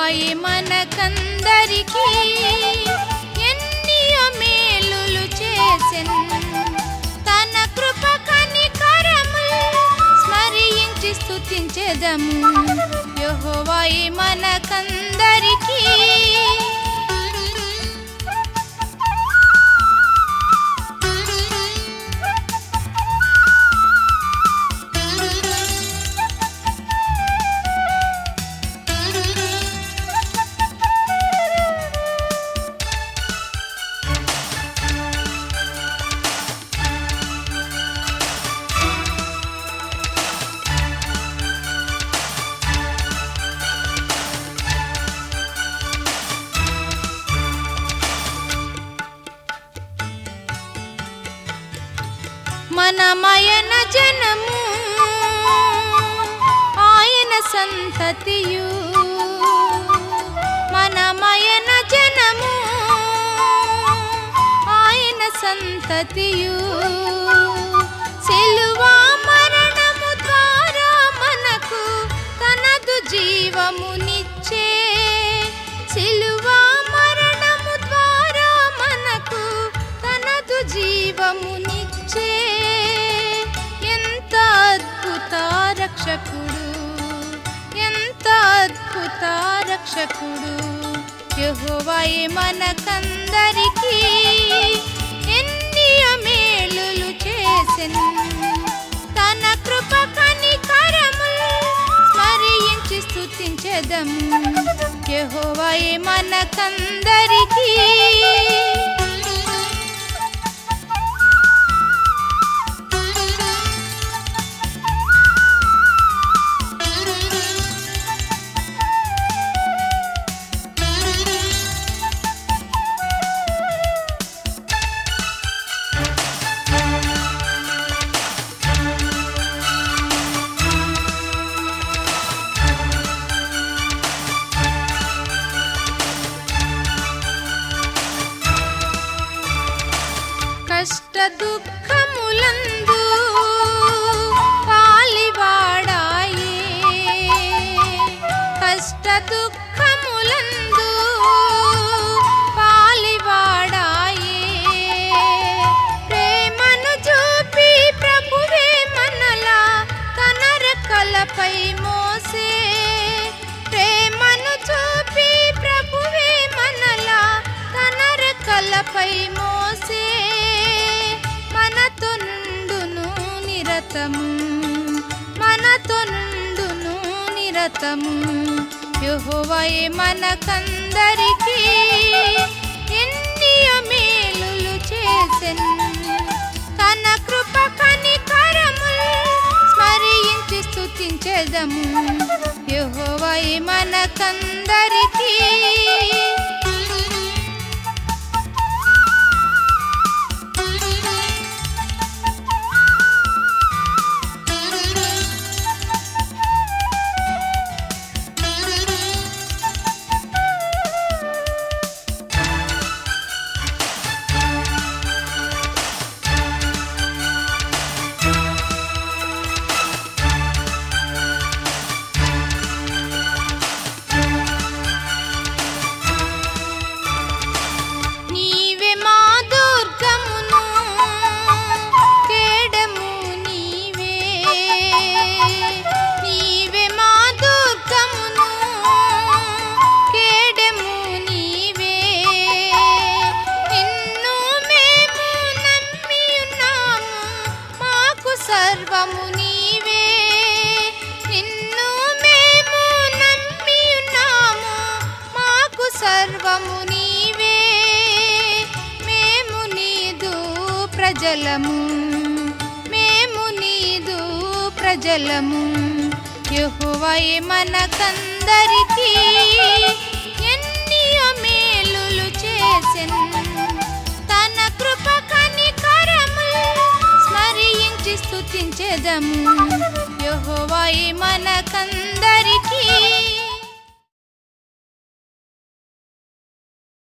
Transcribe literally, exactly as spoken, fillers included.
యెహోవాయే మనకందరికీ ఎన్నియో మేలులు చేసెను. తన కృప కనికరములు స్మరించి స్తుతించెదము. యెహోవాయే మనకందరికీ మనమయన జనము ఆయన సంతతియు. మనమయన జనము ఆయన సంతతియు. సిలువా మరణము ద్వారా మనకు తనదు జీవమునిచ్చే. సిలువా మరణము ద్వారా మనకు తనదు జీవమునిచ్చే. ఎంత అద్భుత రక్షకుడు, ఎంత అద్భుత రక్షకుడు. యెహోవాయే మనకందరికీ ఎన్నియో మేలులు చేసెను. తన కృప కనికరములు స్మరించి స్తుతించెదము. యెహోవాయే మనకందరికీ కష్ట దుఃఖములందు పాలివాడాయే. కష్ట దుఃఖములందు పాలివాడాయే. ప్రేమను చూపి ప్రభువే మనలా తన రెక్కలపై మోసే. ప్రేమను చూపి ప్రభువే మనలా తన రెక్కలపై మోసే. మనతో నుండును నిరతము, మనతో నుండును నిరతము. యెహోవాయే మనకందరికీ ఎన్నియో మేలులు చేసెను. తన కృప కనికరములు స్మరించి స్తుతించెదము. యెహోవాయే మనకందరికీ సర్వము నీవే. నిన్ను మేము నమ్మి ఉన్నాము, మాకు సర్వము నీవే. మేము నీదు ప్రజలము, మేము నీదు ప్రజలము. యెహోవాయే మనకందరికీ ఎన్నియో మేలులు చేసెను. తన కృప కనికరములు స్మరించి స్తుతించెదము. యెహోవా